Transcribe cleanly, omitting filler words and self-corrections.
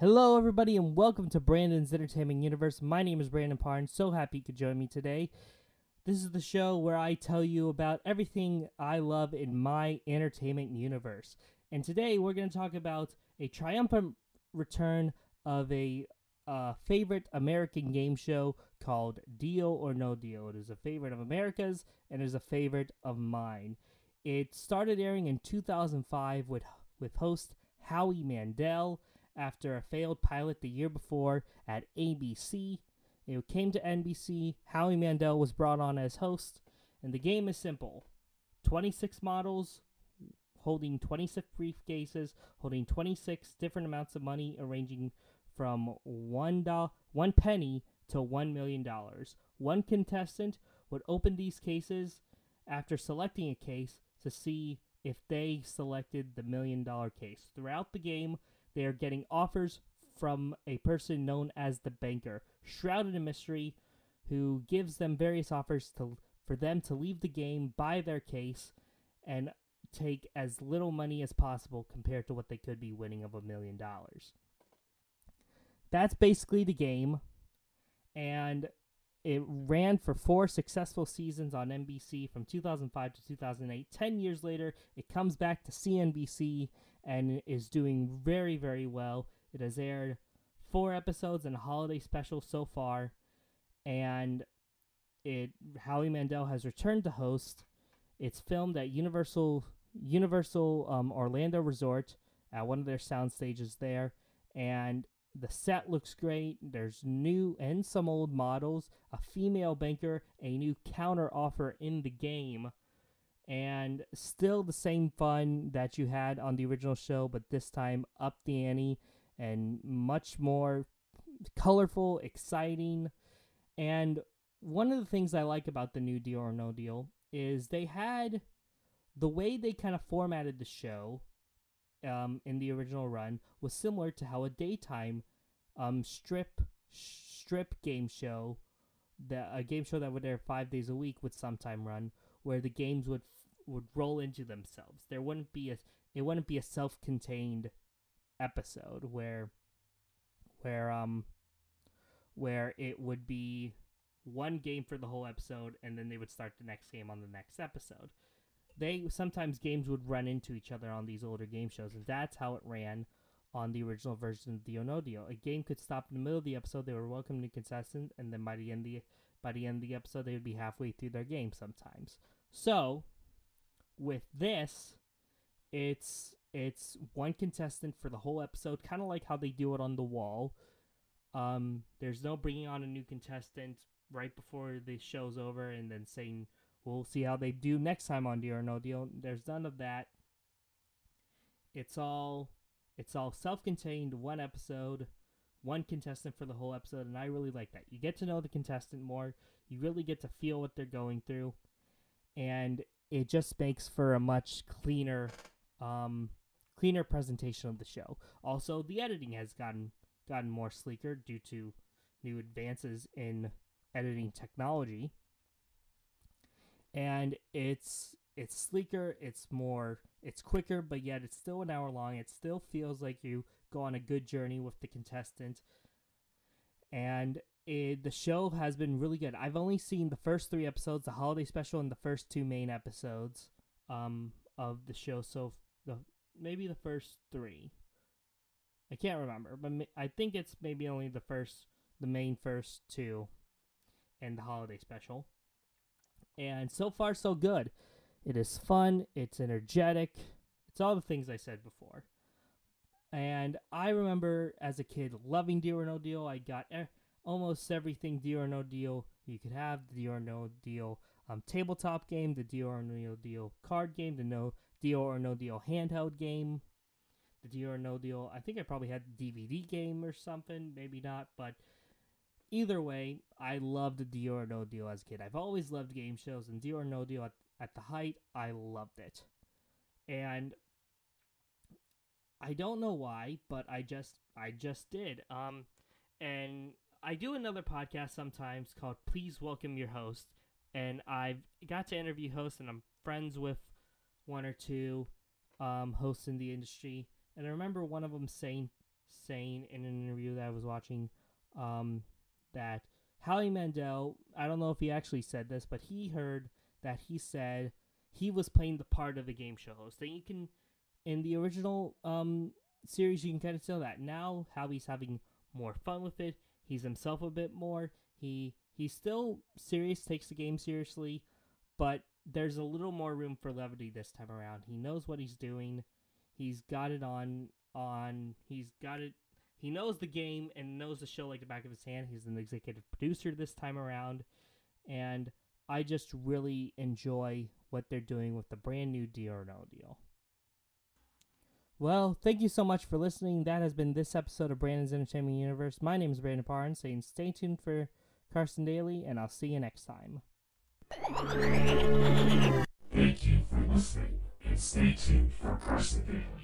Hello, everybody, and welcome to Brandon's Entertainment Universe. My name is Brandon Parn. So happy you could join me today. This is the show where I tell you about everything I love in my entertainment universe. And today we're going to talk about a triumphant return of a favorite American game show called Deal or No Deal. It is a favorite of America's and is a favorite of mine. It started airing in 2005 with host Howie Mandel after a failed pilot the year before at ABC. It came to NBC. Howie Mandel was brought on as host, and the game is simple. 26 models holding 26 briefcases, holding 26 different amounts of money, ranging from one penny to $1 million. One contestant would open these cases after selecting a case to see if they selected the $1 million case. Throughout the game, they are getting offers from a person known as the banker, shrouded in mystery, who gives them various offers for them to leave the game, buy their case, and take as little money as possible compared to what they could be winning of $1 million. That's basically the game, and it ran for 4 successful seasons on NBC from 2005 to 2008. 10 years later, it comes back to CNBC and is doing very, very well. It has aired 4 episodes and a holiday special so far, and Howie Mandel has returned to host. It's filmed at Universal Orlando Resort at one of their sound stages there, and the set looks great. There's new and some old models, a female banker, a new counter offer in the game, and still the same fun that you had on the original show, but this time up the ante and much more colorful, exciting. And one of the things I like about the new Deal or No Deal is they had the way they kind of formatted the show in the original run was similar to how a daytime strip game show, a game show that would air 5 days a week would sometime run, where the games would roll into themselves. It wouldn't be a self-contained episode where it would be one game for the whole episode, and then they would start the next game on the next episode. Sometimes games would run into each other on these older game shows, and that's how it ran on the original version of Deal or No Deal. A game could stop in the middle of the episode. They were welcoming a contestant, and then by the end of the episode, they would be halfway through their game sometimes. So, with this, it's one contestant for the whole episode, kind of like how they do it on The Wall. There's no bringing on a new contestant right before the show's over and then saying, we'll see how they do next time on Deal or No Deal. There's none of that. It's all self-contained, one episode, one contestant for the whole episode, and I really like that. You get to know the contestant more. You really get to feel what they're going through, and it just makes for a much cleaner presentation of the show. Also, the editing has gotten more sleeker due to new advances in editing technology. And it's sleeker, it's quicker, but yet it's still an hour long. It still feels like you go on a good journey with the contestant. And the show has been really good. I've only seen the first 3 episodes, the holiday special, and the first 2 main episodes of the show. So maybe the first 3. I can't remember, but I think it's maybe only the main first 2 and the holiday special. And so far, so good. It is fun. It's energetic. It's all the things I said before. And I remember as a kid loving Deal or No Deal. I got almost everything Deal or No Deal you could have. The Deal or No Deal tabletop game, the Deal or No Deal card game, the Deal or No Deal handheld game, the Deal or No Deal. I think I probably had the DVD game or something. Maybe not, but either way, I loved Deal or No Deal as a kid. I've always loved game shows, and Deal or No Deal at the height, I loved it. And I don't know why, but I just did. And I do another podcast sometimes called Please Welcome Your Host, and I've got to interview hosts, and I'm friends with 1 or 2 hosts in the industry. And I remember one of them saying saying in an interview that I was watching that Howie Mandel, I don't know if he actually said this, but he heard that he said he was playing the part of the game show host. That you can, in the original series, you can kind of tell that. Now Howie's having more fun with it. He's himself a bit more. He's still serious, takes the game seriously, but there's a little more room for levity this time around. He knows what he's doing. He's got it on. He's got it. He knows the game and knows the show like the back of his hand. He's an executive producer this time around, and I just really enjoy what they're doing with the brand new Deal or No Deal. Well, thank you so much for listening. That has been this episode of Brandon's Entertainment Universe. My name is Brandon Parn, saying stay tuned for Carson Daly, and I'll see you next time. Thank you for listening, and stay tuned for Carson Daly.